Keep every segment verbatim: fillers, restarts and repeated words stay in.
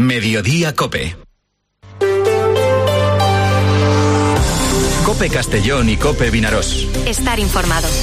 Mediodía Cope. Cope Castellón y Cope Vinarós. Estar informados.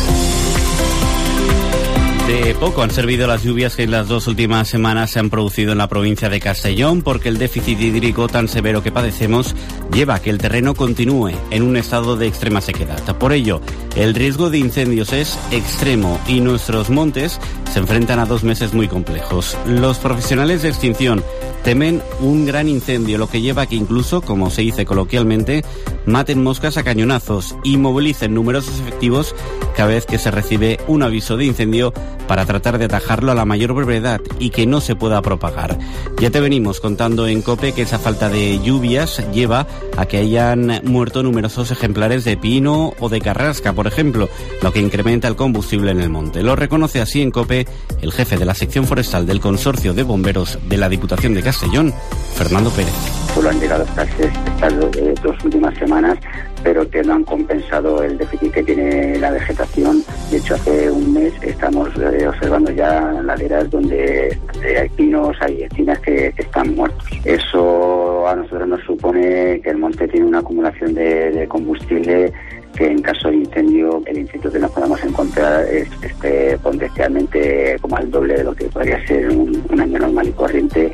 De poco han servido las lluvias que en las dos últimas semanas se han producido en la provincia de Castellón, porque el déficit hídrico tan severo que padecemos lleva a que el terreno continúe en un estado de extrema sequedad. Por ello, el riesgo de incendios es extremo y nuestros montes se enfrentan a dos meses muy complejos. Los profesionales de extinción temen un gran incendio, lo que lleva a que incluso, como se dice coloquialmente, maten moscas a cañonazos y movilicen numerosos efectivos cada vez que se recibe un aviso de incendio para tratar de atajarlo a la mayor brevedad y que no se pueda propagar. Ya te venimos contando en COPE que esa falta de lluvias lleva a que hayan muerto numerosos ejemplares de pino o de carrasca, por ejemplo, lo que incrementa el combustible en el monte. Lo reconoce así en COPE el jefe de la sección forestal del Consorcio de Bomberos de la Diputación de Castellón, Fernando Pérez. Solo han llegado estas, estas dos últimas semanas, pero que no han compensado el déficit que tiene la vegetación. De hecho, hace un mes estamos eh, observando ya laderas donde, donde hay pinos, hay encinas que, que están muertos. Eso a nosotros nos supone que el monte tiene una acumulación de, de combustible que en caso de incendio, el incendio que nos podamos encontrar es este, potencialmente como al doble de lo que podría ser un, un año normal y corriente.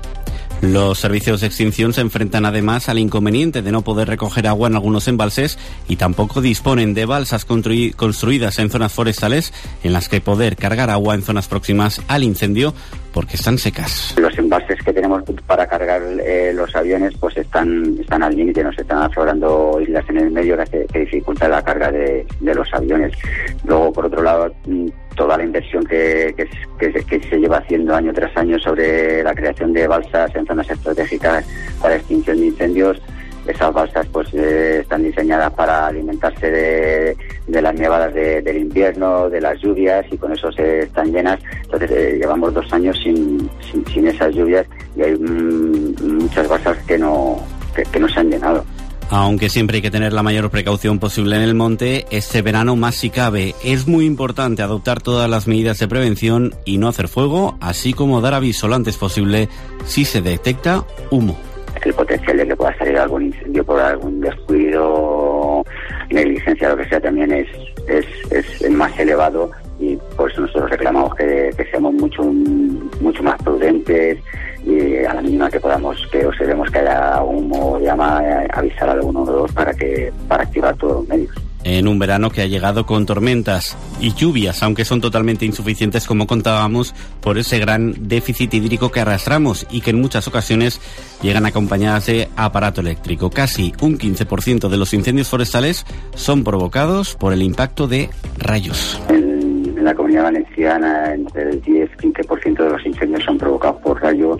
Los servicios de extinción se enfrentan además al inconveniente de no poder recoger agua en algunos embalses y tampoco disponen de balsas construi- construidas en zonas forestales en las que poder cargar agua en zonas próximas al incendio porque están secas. Los embalses que tenemos para cargar eh, los aviones pues están están al límite, nos están aflorando islas en el medio que, que dificulta la carga de, de los aviones. Luego, por otro lado, toda la inversión que, que, que, que se lleva haciendo año tras año sobre la creación de balsas en zonas estratégicas para extinción de incendios. Esas balsas pues eh, están diseñadas para alimentarse de, de las nevadas de, del invierno, de las lluvias, y con eso se están llenas. Entonces eh, llevamos dos años sin, sin, sin esas lluvias y hay mmm, muchas balsas que no, que, que no se han llenado. Aunque siempre hay que tener la mayor precaución posible en el monte, este verano más si cabe. Es muy importante adoptar todas las medidas de prevención y no hacer fuego, así como dar aviso lo antes posible si se detecta humo. El potencial de que pueda salir algún incendio por algún descuido, negligencia, lo que sea, también es, es, es más elevado, y por eso nosotros reclamamos que, que seamos mucho, mucho más prudentes y a la mínima que podamos, que observemos que haya humo o llama, avisar al uno uno dos para que para activar todos los medios. En un verano que ha llegado con tormentas y lluvias, aunque son totalmente insuficientes, como contábamos, por ese gran déficit hídrico que arrastramos y que en muchas ocasiones llegan acompañadas de aparato eléctrico. Casi un quince por ciento de los incendios forestales son provocados por el impacto de rayos. En, en la Comunidad Valenciana, entre el diez a quince por ciento de los incendios son provocados por rayo.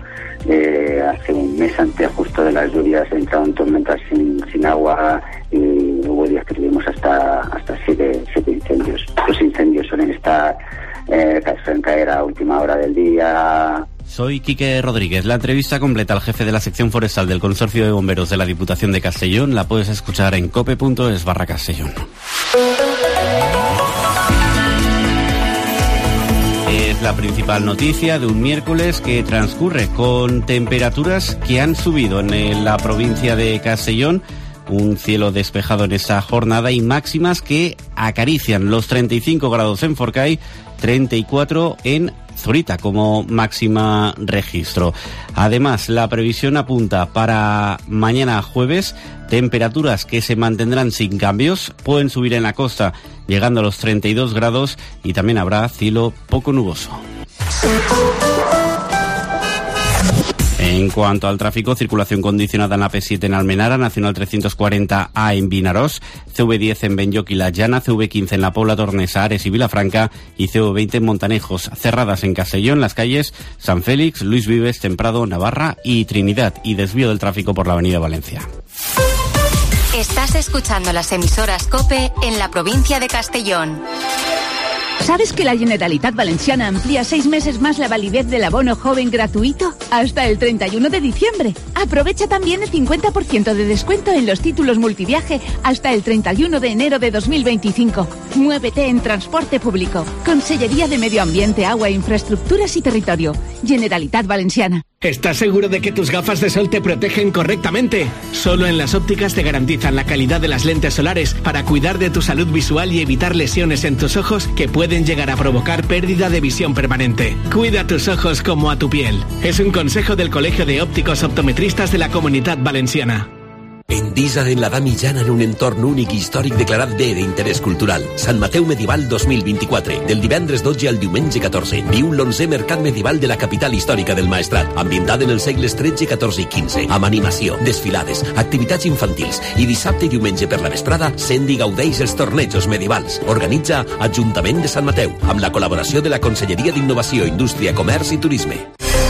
Eh, hace un mes antes justo de las lluvias entraron tormentas sin, sin agua y hubo días que tuvimos hasta hasta siete, siete incendios. Los incendios suelen estar eh, suelen caer a última hora del día. Soy Quique Rodríguez. La entrevista completa al jefe de la sección forestal del Consorcio de Bomberos de la Diputación de Castellón la puedes escuchar en cope punto es barra Castellón. Es la principal noticia de un miércoles que transcurre con temperaturas que han subido en la provincia de Castellón, un cielo despejado en esta jornada y máximas que acarician los treinta y cinco grados en Forcay, treinta y cuatro en Zorita como máxima registro. Además, la previsión apunta para mañana jueves temperaturas que se mantendrán sin cambios, pueden subir en la costa llegando a los treinta y dos grados y también habrá cielo poco nuboso. En cuanto al tráfico, circulación condicionada en la P siete en Almenara, Nacional trescientos cuarenta A en Vinarós, C V diez en Benlloc y La Llana, C V quince en La Pobla, Tornesa, Ares y Vilafranca y C V veinte en Montanejos, cerradas en Castellón las calles San Félix, Luis Vives, Temprado, Navarra y Trinidad, y desvío del tráfico por la Avenida Valencia. Estás escuchando las emisoras COPE en la provincia de Castellón. ¿Sabes que la Generalitat Valenciana amplía seis meses más la validez del abono joven gratuito? Hasta el treinta y uno de diciembre. Aprovecha también el cincuenta por ciento de descuento en los títulos multiviaje hasta el treinta y uno de enero de dos mil veinticinco. Muévete en transporte público. Consellería de Medio Ambiente, Agua, Infraestructuras y Territorio. Generalitat Valenciana. ¿Estás seguro de que tus gafas de sol te protegen correctamente? Solo en Las Ópticas te garantizan la calidad de las lentes solares para cuidar de tu salud visual y evitar lesiones en tus ojos que pueden llegar a provocar pérdida de visión permanente. Cuida tus ojos como a tu piel. Es un consejo del Colegio de Òpticos Optometristas de la Comunitat Valenciana. Endisa en l'edat mitjana en un entorn únic i històric declarat bé d'interès cultural. Sant Mateu Medieval dos mil vint-i-quatre. Del divendres dotze al diumenge catorze. Viu l'onzè Mercat Medieval de la capital històrica del Maestrat, ambientat en els segles tretze, catorze i quinze, amb animació, desfilades, activitats infantils i dissabte i diumenge per la vesprada sent i gaudeix els tornejos medievals. Organitza Ajuntament de Sant Mateu, amb la col·laboració de la Conselleria d'Innovació, Indústria, Comerç i Turisme.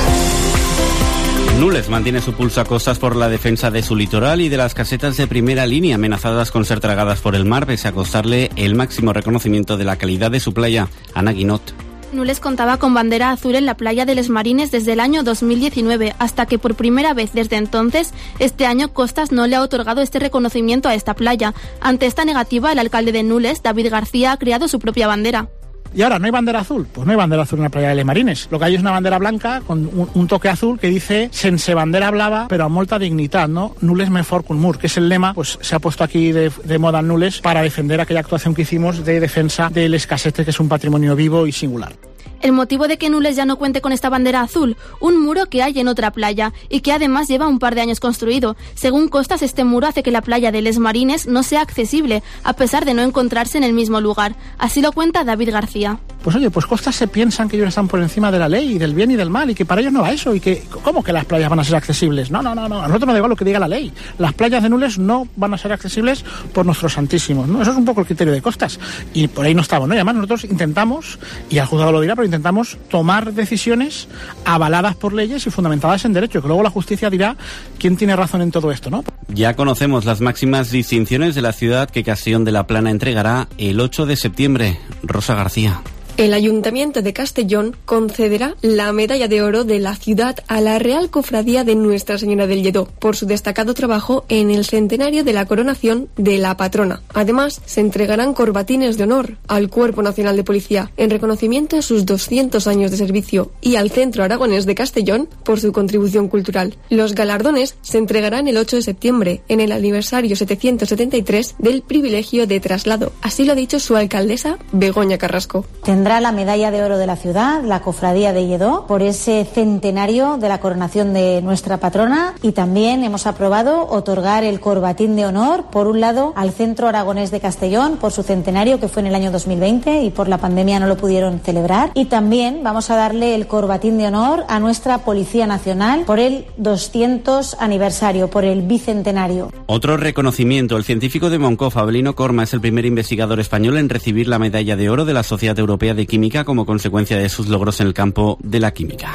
Nules mantiene su pulso a costas por la defensa de su litoral y de las casetas de primera línea amenazadas con ser tragadas por el mar, pese a costarle el máximo reconocimiento de la calidad de su playa. Ana Guinot. Nules contaba con bandera azul en la playa de Les Marines desde el año dos mil diecinueve, hasta que por primera vez desde entonces, este año Costas no le ha otorgado este reconocimiento a esta playa. Ante esta negativa, el alcalde de Nules, David García, ha creado su propia bandera. ¿Y ahora no hay bandera azul? Pues no hay bandera azul en la playa de Les Marines. Lo que hay es una bandera blanca con un, un toque azul que dice sense bandera blava, pero a molta dignidad, ¿no? Nules mejor que un mur, que es el lema, pues se ha puesto aquí de, de moda en Nules para defender aquella actuación que hicimos de defensa del escasete, que es un patrimonio vivo y singular. El motivo de que Nules ya no cuente con esta bandera azul, un muro que hay en otra playa y que además lleva un par de años construido. Según Costas, este muro hace que la playa de Les Marines no sea accesible, a pesar de no encontrarse en el mismo lugar. Así lo cuenta David García. Pues oye, pues Costas se piensan que ellos están por encima de la ley y del bien y del mal y que para ellos no va eso y que, ¿cómo que las playas van a ser accesibles? No, no, no, no, a nosotros nos da igual lo que diga la ley. Las playas de Nules no van a ser accesibles por nuestros santísimos, ¿no? Eso es un poco el criterio de Costas y por ahí no estamos, ¿no? Y además nosotros intentamos, y el juzgado lo dirá, pero intentamos tomar decisiones avaladas por leyes y fundamentadas en derecho, que luego la justicia dirá quién tiene razón en todo esto, ¿no? Ya conocemos las máximas distinciones de la ciudad que Castellón de la Plana entregará el ocho de septiembre. Rosa García. El Ayuntamiento de Castellón concederá la Medalla de Oro de la ciudad a la Real Cofradía de Nuestra Señora del Lledó por su destacado trabajo en el centenario de la coronación de la patrona. Además, se entregarán corbatines de honor al Cuerpo Nacional de Policía en reconocimiento a sus doscientos años de servicio y al Centro Aragonés de Castellón por su contribución cultural. Los galardones se entregarán el ocho de septiembre en el aniversario setecientos setenta y tres del privilegio de traslado. Así lo ha dicho su alcaldesa, Begoña Carrasco. Tendrá la Medalla de Oro de la ciudad, la Cofradía de Lledó, por ese centenario de la coronación de nuestra patrona, y también hemos aprobado otorgar el corbatín de honor, por un lado, al Centro Aragonés de Castellón por su centenario, que fue en el año dos mil veinte y por la pandemia no lo pudieron celebrar, y también vamos a darle el corbatín de honor a nuestra Policía Nacional por el doscientos aniversario, por el bicentenario. Otro reconocimiento: el científico de Moncof, Abelino Corma, es el primer investigador español en recibir la Medalla de Oro de la Sociedad Europea de Química como consecuencia de sus logros en el campo de la química.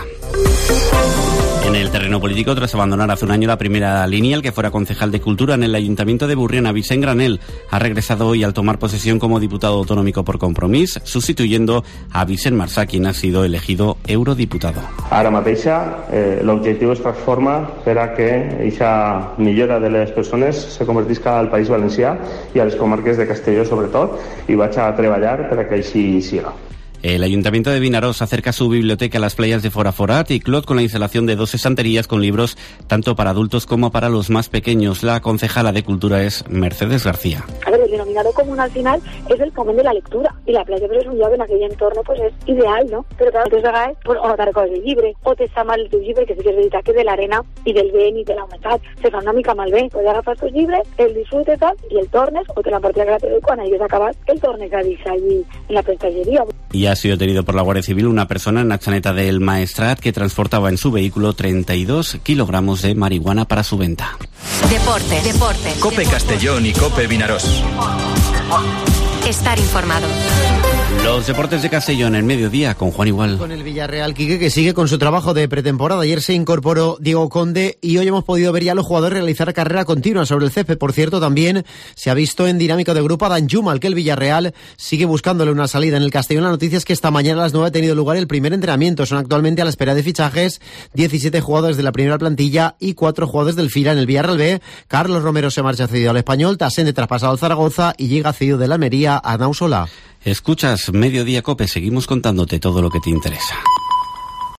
En el terreno político, tras abandonar hace un año la primera línea, el que fuera concejal de Cultura en el Ayuntamiento de Burriana, Vicent Granel, ha regresado hoy al tomar posesión como diputado autonómico por Compromís, sustituyendo a Vicent Marsà, quien ha sido elegido eurodiputado. Ara mateixa, eh, l'objectiu es transforma per a que aquesta millora de les persones se convertisca al País Valencià i a les comarques de Castelló, sobretot, i vaig a treballar per a que així siga. El Ayuntamiento de Vinaròs acerca su biblioteca a las playas de Foraforat y Clot con la instalación de dos estanterías con libros tanto para adultos como para los más pequeños. La concejala de Cultura es Mercedes García. A ver, el denominador común al final es el foment de la lectura y la playa, però és un lloc en aquell entorn pues és ideal, no? Però clar, moltes vegades pues, o no te recordes el llibre o te està mal el teu llibre, que sí que és veritat que de l'arena i del vent i de la humitat se fa una mica malbé. Pues agafes tus llibres, el disfrutes tal i el tornes o te l'emportes a casa i quan hagis acabat el tornes a deixar allí en la prestatgeria. Y ha sido detenido por la Guardia Civil una persona en la chaneta del Maestrat que transportaba en su vehículo treinta y dos kilogramos de marihuana para su venta. Deporte, deporte. Cope Castellón y Cope Vinaròs. Estar informado. Los deportes de Castellón en mediodía con Juan Igual. Con el Villarreal, Quique, que sigue con su trabajo de pretemporada. Ayer se incorporó Diego Conde y hoy hemos podido ver ya a los jugadores realizar carrera continua sobre el césped. Por cierto, también se ha visto en dinámico de grupo a Danjuma, al que el Villarreal sigue buscándole una salida en el Castellón. La noticia es que esta mañana a las nueve ha tenido lugar el primer entrenamiento. Son actualmente a la espera de fichajes diecisiete jugadores de la primera plantilla y cuatro jugadores del Fira. En el Villarreal B, Carlos Romero se marcha cedido al Español, Tasende traspasado al Zaragoza y llega cedido de la Almería a Arnau Solà. Escuchas Mediodía Cope, seguimos contándote todo lo que te interesa.